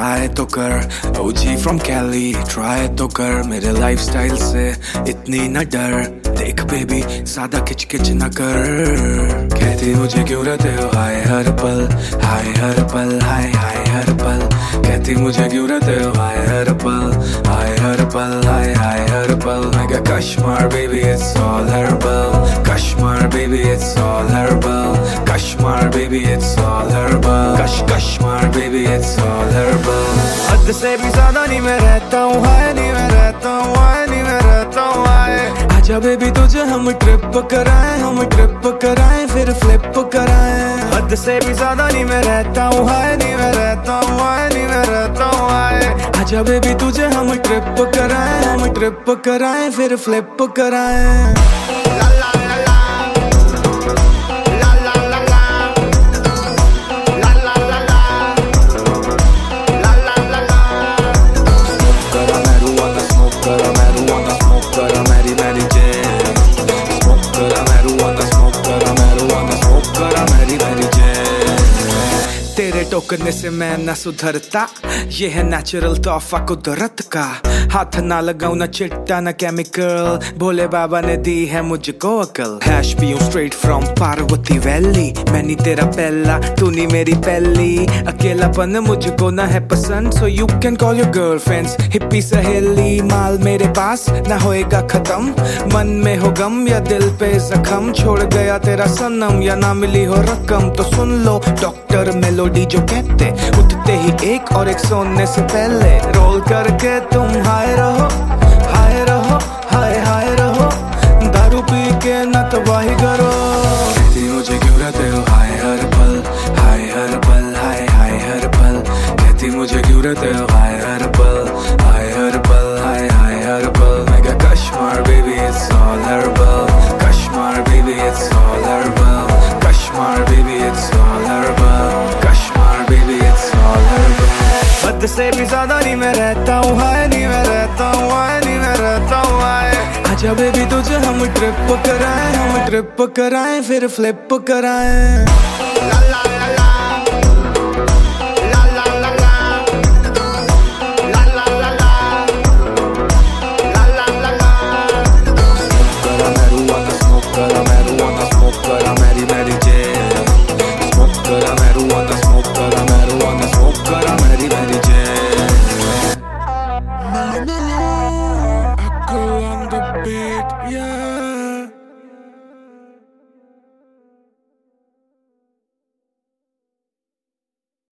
Try तो कर, OG from Kelly try तो कर, मेरे लाइफस्टाइल से इतनी न डर, देख बेबी सादा किच किच न कर। कहती मुझे क्यों रहते हो हाय हर पल, हाय हर पल, हाय हाय हर पल। कहती मुझे क्यों रहते हो हाय हर पल, हाय हर पल, हाय हाय हर पल। मैं क्या Kashmir baby it's all herbal, Kashmir baby it's all herbal, Kashmir baby it's all herbal, Kashmir baby it's all herbal. हद से भी ज्यादा नहीं मैं रहता हूँ हाय, नहीं मैं रहता हूँ हाय, नहीं मैं रहता हूँ हाय। आजा बेबी तुझे हम ट्रिप कराएं, हम ट्रिप कराएं फिर फ्लिप कराएं। हद से भी ज्यादा नहीं मैं रहता हूँ हाय, नहीं मैं रहता हूँ हाय, नहीं मैं रहता हूँ हाय। आजा बेबी तुझे हम ट्रिप कराएं, हम ट्रिप कराएं फिर फ्लिप कराएं। तेरे टोकने से मैं न सुधरता, ये है नेचुरल तोहफा कुदरत का। हाथ ना लगाऊं ना चिट्टा ना केमिकल, भोले बाबा ने दी है मुझको अकल। हैश पीऊं स्ट्रेट फ्रॉम पार्वती वैली, मैं नहीं तेरा पहला तू नहीं मेरी पहली। अकेलापन मुझको ना है पसंद, so you can call your girlfriends hippie सहेली। माल मेरे पास ना होएगा खत्म, मन में हो गम या दिल पे जख्म। छोड़ गया तेरा सनम या ना मिली हो रकम, तो सुन लो डॉक्टर मेलोडी जो कहते, उठते ही एक और एक सोने से पहले। रोल करके तुम हाय रहो, हाय रहो, हाय हाय रहो, दारू पी के न तबाही करो। कहती मुझे क्यों रहते हो हाय हर पल, हाय हर पल, हाय हाय हर पल। कहती मुझे क्यों रहते हो हाय हर पल, हाय हर पल, हाय हाय हर पल। मैं क्या Kashmir baby it's all herbal, Kashmir baby it's all herbal, Kashmir baby it's all herbal, Kashmir baby it's all herbal. हद से भी ज्यादा नहीं मैं रहता हूँ हाय, नहीं मैं रहता हूँ हाय, नहीं मैं रहता हूँ हाय। आजा बेबी तुझे हम ट्रिप कराएं, हम ट्रिप कराएं फिर फ्लिप कराएं।